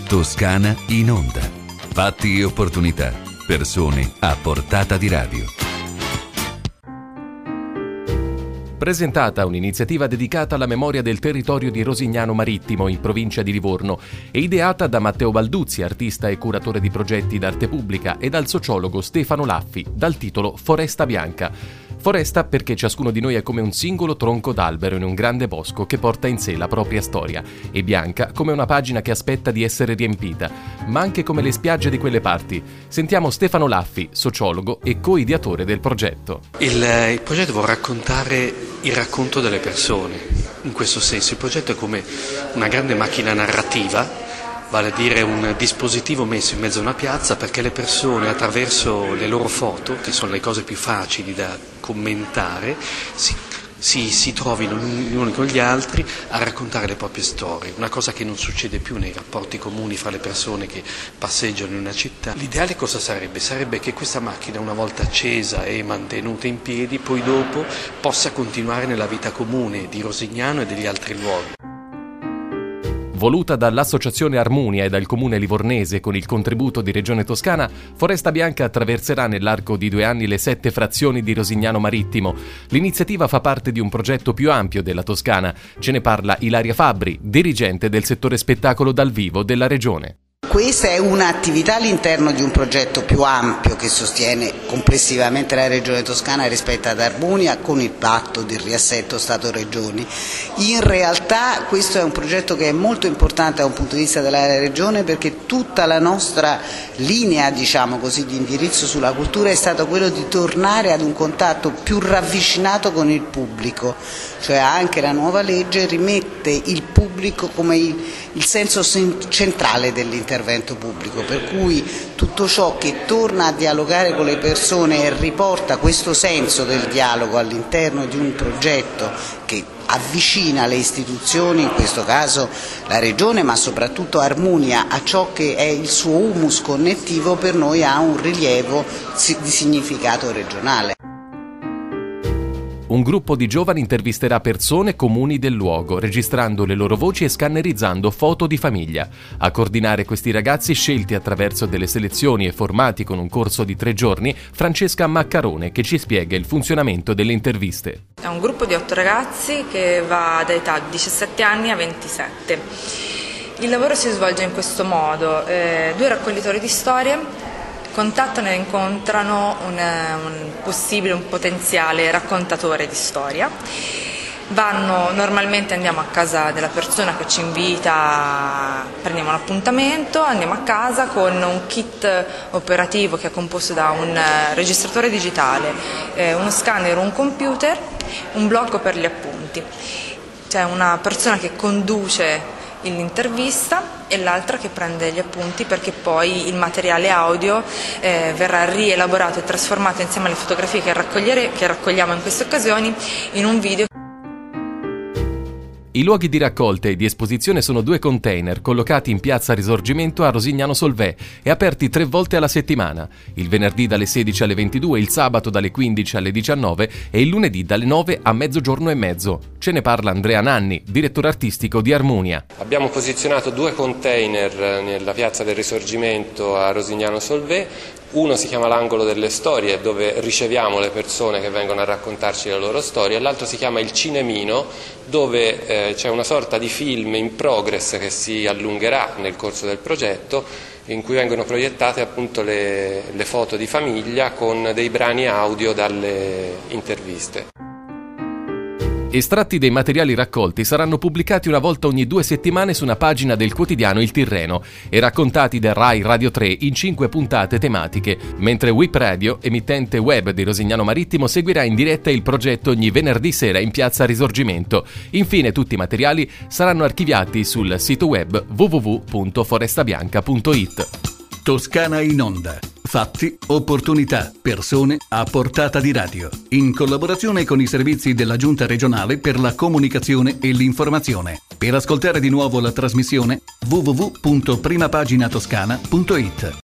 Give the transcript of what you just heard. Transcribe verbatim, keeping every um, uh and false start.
Toscana in onda. Fatti e opportunità. Persone a portata di radio. Presentata un'iniziativa dedicata alla memoria del territorio di Rosignano Marittimo, in provincia di Livorno, e ideata da Matteo Balduzzi, artista e curatore di progetti d'arte pubblica, e dal sociologo Stefano Laffi, dal titolo Foresta Bianca. Foresta perché ciascuno di noi è come un singolo tronco d'albero in un grande bosco che porta in sé la propria storia, e bianca come una pagina che aspetta di essere riempita, ma anche come le spiagge di quelle parti. Sentiamo Stefano Laffi, sociologo e co-ideatore del progetto. Il, il progetto vuole raccontare il racconto delle persone. In questo senso il progetto è come una grande macchina narrativa, vale a dire un dispositivo messo in mezzo a una piazza perché le persone, attraverso le loro foto, che sono le cose più facili da commentare, si, si, si trovino gli uni con gli altri a raccontare le proprie storie, una cosa che non succede più nei rapporti comuni fra le persone che passeggiano in una città. L'ideale cosa sarebbe? Sarebbe che questa macchina, una volta accesa e mantenuta in piedi, poi dopo possa continuare nella vita comune di Rosignano e degli altri luoghi. Voluta dall'Associazione Armunia e dal Comune livornese con il contributo di Regione Toscana, Foresta Bianca attraverserà nell'arco di due anni le sette frazioni di Rosignano Marittimo. L'iniziativa fa parte di un progetto più ampio della Toscana. Ce ne parla Ilaria Fabbri, dirigente del settore spettacolo dal vivo della Regione. Questa è un'attività all'interno di un progetto più ampio che sostiene complessivamente la Regione Toscana rispetto ad Armunia con il patto del riassetto Stato-Regioni. In realtà questo è un progetto che è molto importante da un punto di vista della Regione perché tutta la nostra linea, diciamo così, di indirizzo sulla cultura è stato quello di tornare ad un contatto più ravvicinato con il pubblico, cioè anche la nuova legge rimette il pubblico come il, il senso centrale dell'intervento pubblico, per cui tutto ciò che torna a dialogare con le persone e riporta questo senso del dialogo all'interno di un progetto che avvicina le istituzioni, in questo caso la Regione, ma soprattutto Armunia, a ciò che è il suo humus connettivo, per noi ha un rilievo di significato regionale. Un gruppo di giovani intervisterà persone comuni del luogo, registrando le loro voci e scannerizzando foto di famiglia. A coordinare questi ragazzi, scelti attraverso delle selezioni e formati con un corso di tre giorni, Francesca Maccarone, che ci spiega il funzionamento delle interviste. È un gruppo di otto ragazzi che va da età diciassette anni a ventisette. Il lavoro si svolge in questo modo: eh, due raccoglitori di storie contattano e incontrano un, un possibile, un potenziale raccontatore di storia. Vanno, normalmente andiamo a casa della persona che ci invita, prendiamo un appuntamento, andiamo a casa con un kit operativo che è composto da un registratore digitale, eh, uno scanner, un computer, un blocco per gli appunti. C'è una persona che conduce l'intervista e l'altra che prende gli appunti, perché poi il materiale audio eh, verrà rielaborato e trasformato insieme alle fotografie che, che raccogliamo in queste occasioni in un video. I luoghi di raccolta e di esposizione sono due container collocati in piazza Risorgimento a Rosignano Solvay e aperti tre volte alla settimana, il venerdì dalle sedici alle ventidue, il sabato dalle quindici alle diciannove e il lunedì dalle nove a mezzogiorno e mezzo. Ce ne parla Andrea Nanni, direttore artistico di Armunia. Abbiamo posizionato due container nella piazza del Risorgimento a Rosignano Solvay. Uno si chiama l'angolo delle storie, dove riceviamo le persone che vengono a raccontarci le loro storie, e l'altro si chiama il cinemino, dove eh, c'è una sorta di film in progress che si allungherà nel corso del progetto, in cui vengono proiettate appunto le, le foto di famiglia con dei brani audio dalle interviste. Estratti dei materiali raccolti saranno pubblicati una volta ogni due settimane su una pagina del quotidiano Il Tirreno e raccontati da Rai Radio tre in cinque puntate tematiche, mentre Whip Radio, emittente web di Rosignano Marittimo, seguirà in diretta il progetto ogni venerdì sera in piazza Risorgimento. Infine tutti i materiali saranno archiviati sul sito web w w w punto forestabianca punto i t. Toscana in onda. Fatti, opportunità, persone a portata di radio. In collaborazione con i servizi della Giunta regionale per la comunicazione e l'informazione. Per ascoltare di nuovo la trasmissione w w w punto prima pagina toscana punto i t.